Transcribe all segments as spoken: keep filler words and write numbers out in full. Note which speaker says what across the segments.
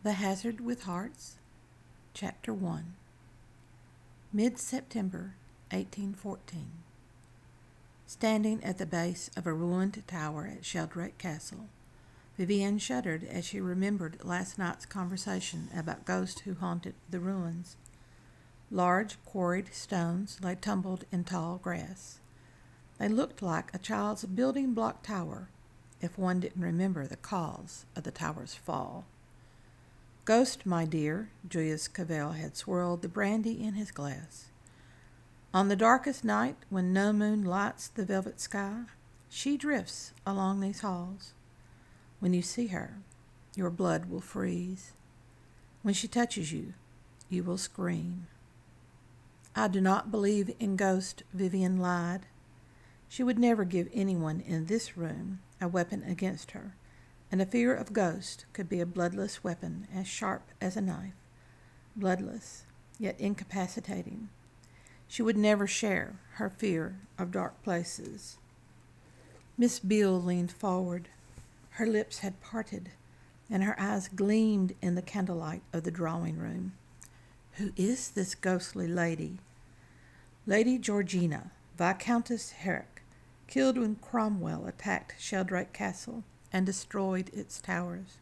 Speaker 1: The Hazard with Hearts, Chapter one. Mid-September, eighteen fourteen. Standing at the base of a ruined tower at Sheldrake Castle, Vivienne shuddered as she remembered last night's conversation about ghosts who haunted the ruins. Large quarried stones lay tumbled in tall grass. They looked like a child's building block tower, if one didn't remember the cause of the tower's fall. "Ghost, my dear," Julius Cavell had swirled the brandy in his glass. "On the darkest night, when no moon lights the velvet sky, she drifts along these halls. When you see her, your blood will freeze. When she touches you, you will scream." "I do not believe in ghosts," Vivienne lied. She would never give anyone in this room a weapon against her, and a fear of ghosts could be a bloodless weapon as sharp as a knife, bloodless, yet incapacitating. She would never share her fear of dark places. Miss Beale leaned forward. Her lips had parted, and her eyes gleamed in the candlelight of the drawing-room. "Who is this ghostly lady?" "Lady Georgina, Viscountess Herrick, killed when Cromwell attacked Sheldrake Castle and destroyed its towers."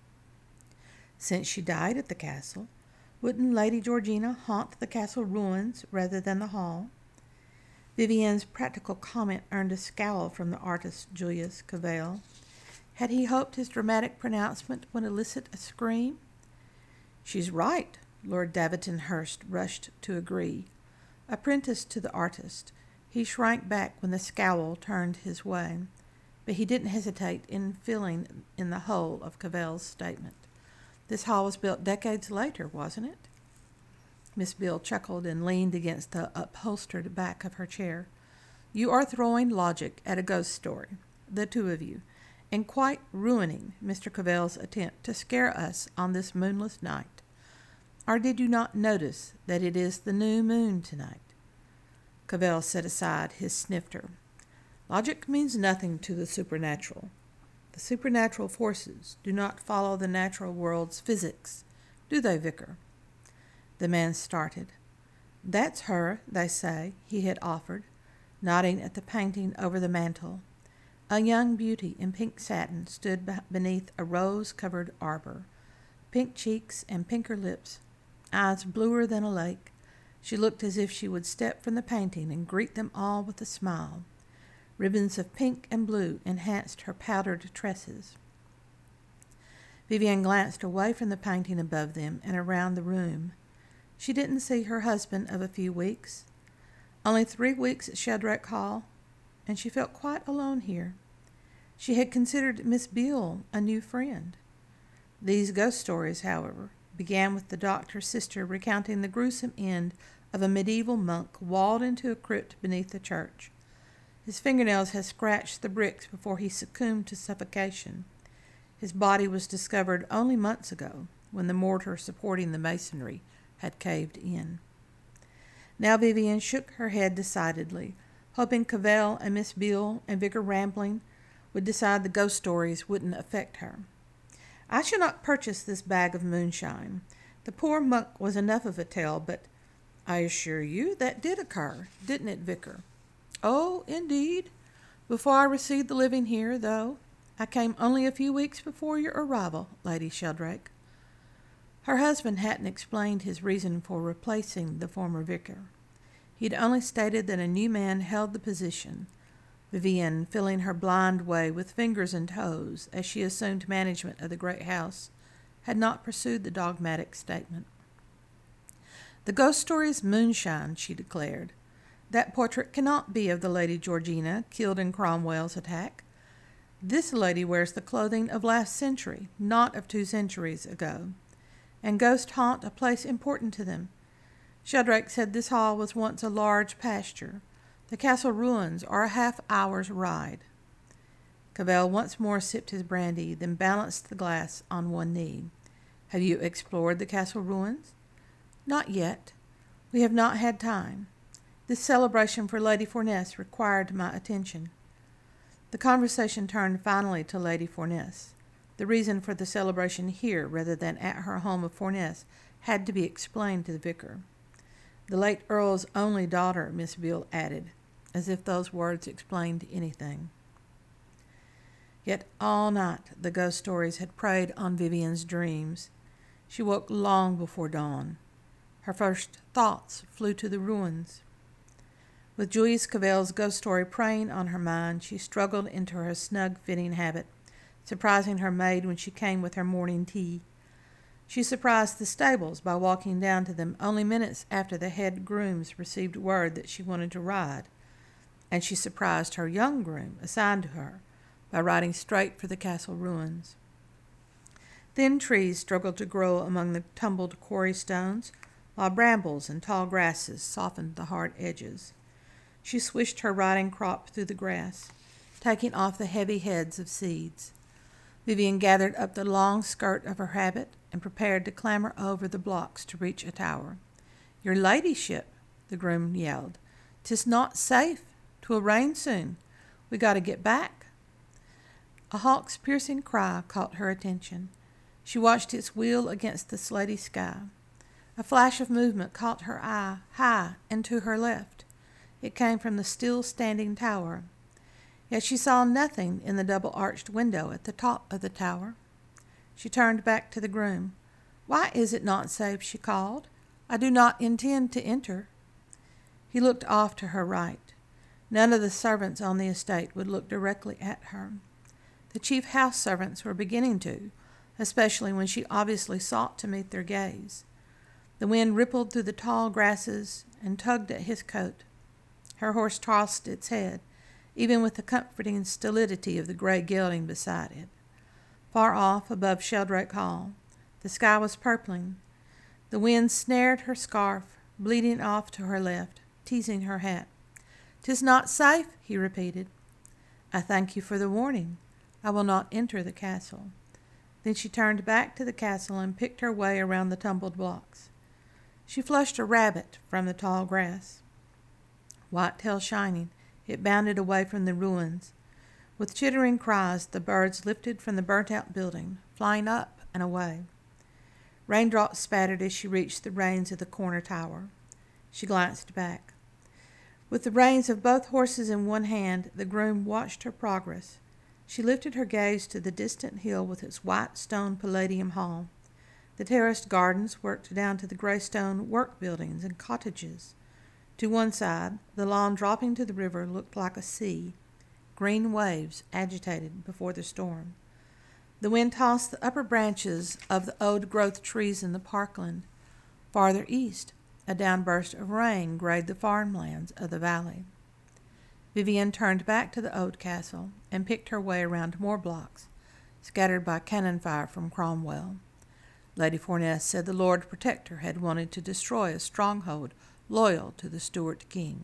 Speaker 1: "Since she died at the castle, wouldn't Lady Georgina haunt the castle ruins rather than the hall?" Vivienne's practical comment earned a scowl from the artist Julius Cavell. Had he hoped his dramatic pronouncement would elicit a scream? "She's right," Lord Daventonhurst rushed to agree. Apprenticed to the artist, he shrank back when the scowl turned his way, but he didn't hesitate in filling in the whole of Cavell's statement. "This hall was built decades later, wasn't it?" Miss Beale chuckled and leaned against the upholstered back of her chair. "You are throwing logic at a ghost story, the two of you, and quite ruining Mister Cavell's attempt to scare us on this moonless night. Or did you not notice that it is the new moon tonight?" Cavell set aside his snifter. "Logic means nothing to the supernatural. The supernatural forces do not follow the natural world's physics, do they, Vicar?" The man started. "That's her, they say," he had offered, nodding at the painting over the mantel. A young beauty in pink satin stood beneath a rose-covered arbor. Pink cheeks and pinker lips, eyes bluer than a lake. She looked as if she would step from the painting and greet them all with a smile. Ribbons of pink and blue enhanced her powdered tresses. Vivienne glanced away from the painting above them and around the room. She didn't see her husband of a few weeks. Only three weeks at Sheldrake Hall, and she felt quite alone here. She had considered Miss Beale a new friend. These ghost stories, however, began with the doctor's sister recounting the gruesome end of a medieval monk walled into a crypt beneath the church. His fingernails had scratched the bricks before he succumbed to suffocation. His body was discovered only months ago, when the mortar supporting the masonry had caved in. Now Vivienne shook her head decidedly, hoping Cavell and Miss Beale and Vicar Rambling would decide the ghost stories wouldn't affect her. "I shall not purchase this bag of moonshine. The poor monk was enough of a tale, but I assure you that did occur, didn't it, Vicar?" "Oh, indeed. Before I received the living here, though. I came only a few weeks before your arrival, Lady Sheldrake." Her husband hadn't explained his reason for replacing the former vicar. He'd only stated that a new man held the position. Vivienne, feeling her blind way with fingers and toes as she assumed management of the great house, had not pursued the dogmatic statement. "The ghost story is moonshine," she declared. "That portrait cannot be of the Lady Georgina killed in Cromwell's attack. This lady wears the clothing of last century, not of two centuries ago. And ghosts haunt a place important to them. Sheldrake said this hall was once a large pasture. The castle ruins are a half-hour's ride." Cavell once more sipped his brandy, then balanced the glass on one knee. "Have you explored the castle ruins?" "Not yet. We have not had time. This celebration for Lady Forness required my attention." The conversation turned finally to Lady Forness. The reason for the celebration here rather than at her home of Fournes had to be explained to the vicar. The late Earl's only daughter, Miss Beale added, as if those words explained anything. Yet all night the ghost stories had preyed on Vivian's dreams. She woke long before dawn. Her first thoughts flew to the ruins. With Julius Cavell's ghost story preying on her mind, she struggled into her snug-fitting habit, surprising her maid when she came with her morning tea. She surprised the stables by walking down to them only minutes after the head grooms received word that she wanted to ride, and she surprised her young groom, assigned to her, by riding straight for the castle ruins. Thin trees struggled to grow among the tumbled quarry stones, while brambles and tall grasses softened the hard edges. She swished her riding crop through the grass, taking off the heavy heads of seeds. Vivian gathered up the long skirt of her habit and prepared to clamber over the blocks to reach a tower. "Your ladyship," the groom yelled, "'tis not safe. 'Twill rain soon. We got to get back." A hawk's piercing cry caught her attention. She watched its wheel against the slaty sky. A flash of movement caught her eye, high and to her left. It came from the still-standing tower. Yet she saw nothing in the double-arched window at the top of the tower. She turned back to the groom. "Why is it not safe?" she called. "I do not intend to enter." He looked off to her right. None of the servants on the estate would look directly at her. The chief house servants were beginning to, especially when she obviously sought to meet their gaze. The wind rippled through the tall grasses and tugged at his coat. Her horse tossed its head, even with the comforting stolidity of the grey gelding beside it. Far off, above Sheldrake Hall, the sky was purpling. The wind snared her scarf, bleeding off to her left, teasing her hat. "'Tis not safe," he repeated. "I thank you for the warning. I will not enter the castle." Then she turned back to the castle and picked her way around the tumbled blocks. She flushed a rabbit from the tall grass. White tail shining, it bounded away from the ruins. With chittering cries, the birds lifted from the burnt-out building, flying up and away. Raindrops spattered as she reached the reins of the corner tower. She glanced back. With the reins of both horses in one hand, the groom watched her progress. She lifted her gaze to the distant hill with its white stone palladium hall. The terraced gardens worked down to the grey stone work buildings and cottages. To one side, the lawn dropping to the river looked like a sea, green waves agitated before the storm. The wind tossed the upper branches of the old-growth trees in the parkland. Farther east, a downburst of rain grayed the farmlands of the valley. Vivian turned back to the old castle and picked her way around more blocks, scattered by cannon fire from Cromwell. Lady Fournes said the Lord Protector had wanted to destroy a stronghold loyal to the Stuart king.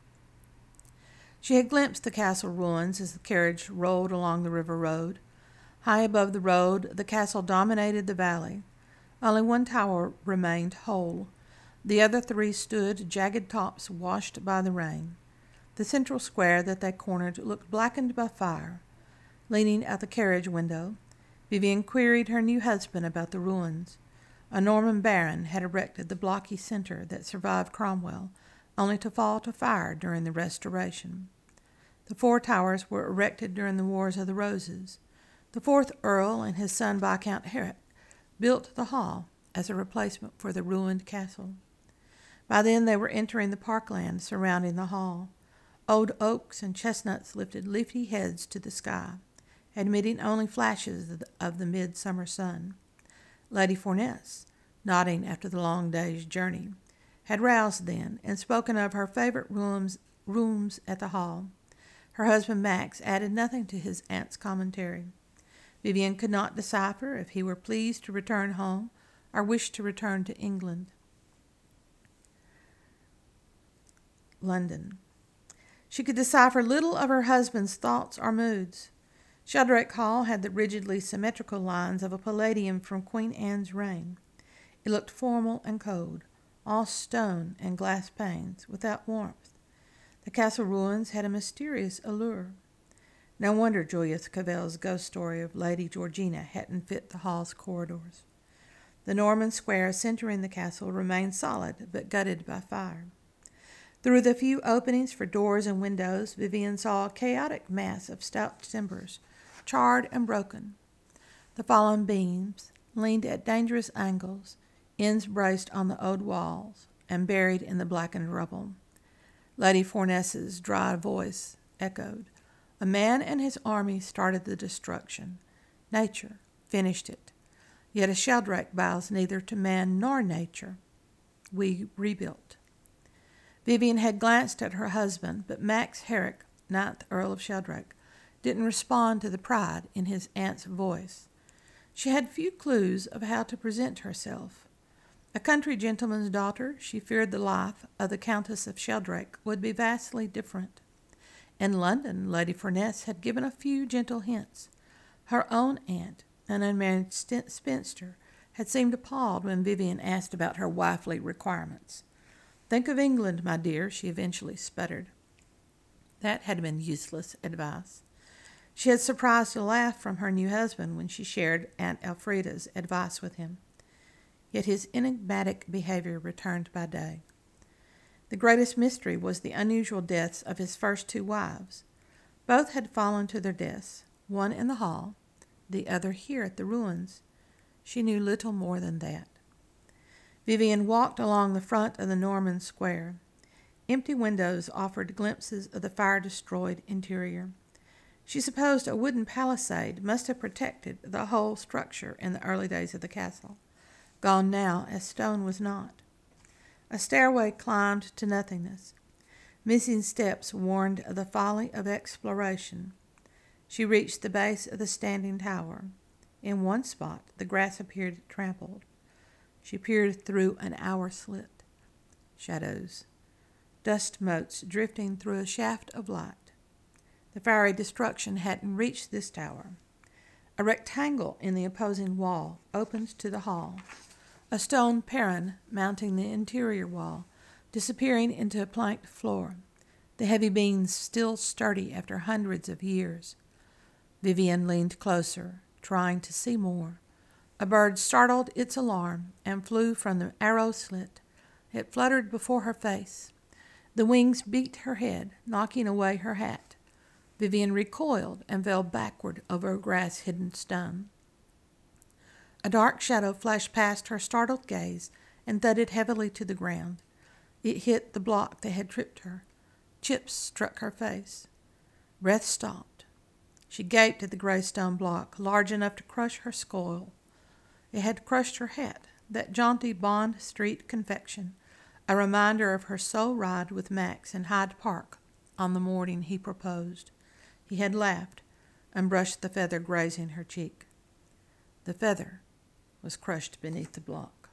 Speaker 1: She had glimpsed the castle ruins as the carriage rolled along the river road. High above the road, the castle dominated the valley. Only one tower remained whole. The other three stood, jagged tops washed by the rain. The central square that they cornered looked blackened by fire. Leaning out the carriage window, Vivian queried her new husband about the ruins. A Norman baron had erected the blocky centre that survived Cromwell, only to fall to fire during the Restoration. The four towers were erected during the Wars of the Roses. The fourth Earl and his son Viscount Herrick built the hall as a replacement for the ruined castle. By then they were entering the parkland surrounding the hall. Old oaks and chestnuts lifted leafy heads to the sky, admitting only flashes of the, of the midsummer sun. Lady Fournes, nodding after the long day's journey, had roused then and spoken of her favourite rooms, rooms at the hall. Her husband Max added nothing to his aunt's commentary. Vivian could not decipher if he were pleased to return home or wished to return to England. London. She could decipher little of her husband's thoughts or moods. Sheldrake Hall had the rigidly symmetrical lines of a palladium from Queen Anne's reign. It looked formal and cold, all stone and glass panes, without warmth. The castle ruins had a mysterious allure. No wonder Julius Cavell's ghost story of Lady Georgina hadn't fit the hall's corridors. The Norman square centering the castle remained solid, but gutted by fire. Through the few openings for doors and windows, Vivian saw a chaotic mass of stout timbers, charred and broken. The fallen beams leaned at dangerous angles, ends braced on the old walls and buried in the blackened rubble. Lady Forness's dry voice echoed, "A man and his army started the destruction. Nature finished it. Yet a Sheldrake bows neither to man nor nature. We rebuilt." Vivian had glanced at her husband, but Max Herrick, ninth Earl of Sheldrake, didn't respond to the pride in his aunt's voice. She had few clues of how to present herself. A country gentleman's daughter, she feared the life of the Countess of Sheldrake would be vastly different. In London, Lady Furness had given a few gentle hints. Her own aunt, an unmarried spinster, had seemed appalled when Vivian asked about her wifely requirements. "Think of England, my dear," she eventually sputtered. That had been useless advice. She had surprised a laugh from her new husband when she shared Aunt Elfrida's advice with him. Yet his enigmatic behavior returned by day. The greatest mystery was the unusual deaths of his first two wives. Both had fallen to their deaths, one in the hall, the other here at the ruins. She knew little more than that. Vivian walked along the front of the Norman square. Empty windows offered glimpses of the fire-destroyed interior. She supposed a wooden palisade must have protected the whole structure in the early days of the castle, gone now as stone was not. A stairway climbed to nothingness. Missing steps warned of the folly of exploration. She reached the base of the standing tower. In one spot, the grass appeared trampled. She peered through an hour slit. Shadows. Dust motes drifting through a shaft of light. The fiery destruction hadn't reached this tower. A rectangle in the opposing wall opened to the hall. A stone perron mounting the interior wall, disappearing into a planked floor, the heavy beams still sturdy after hundreds of years. Vivian leaned closer, trying to see more. A bird startled its alarm and flew from the arrow slit. It fluttered before her face. The wings beat her head, knocking away her hat. Vivian recoiled and fell backward over a grass-hidden stone. A dark shadow flashed past her startled gaze and thudded heavily to the ground. It hit the block that had tripped her. Chips struck her face. Breath stopped. She gaped at the gray stone block, large enough to crush her skull. It had crushed her hat, that jaunty Bond Street confection, a reminder of her sole ride with Max in Hyde Park on the morning he proposed. He had laughed and brushed the feather grazing her cheek. The feather was crushed beneath the block.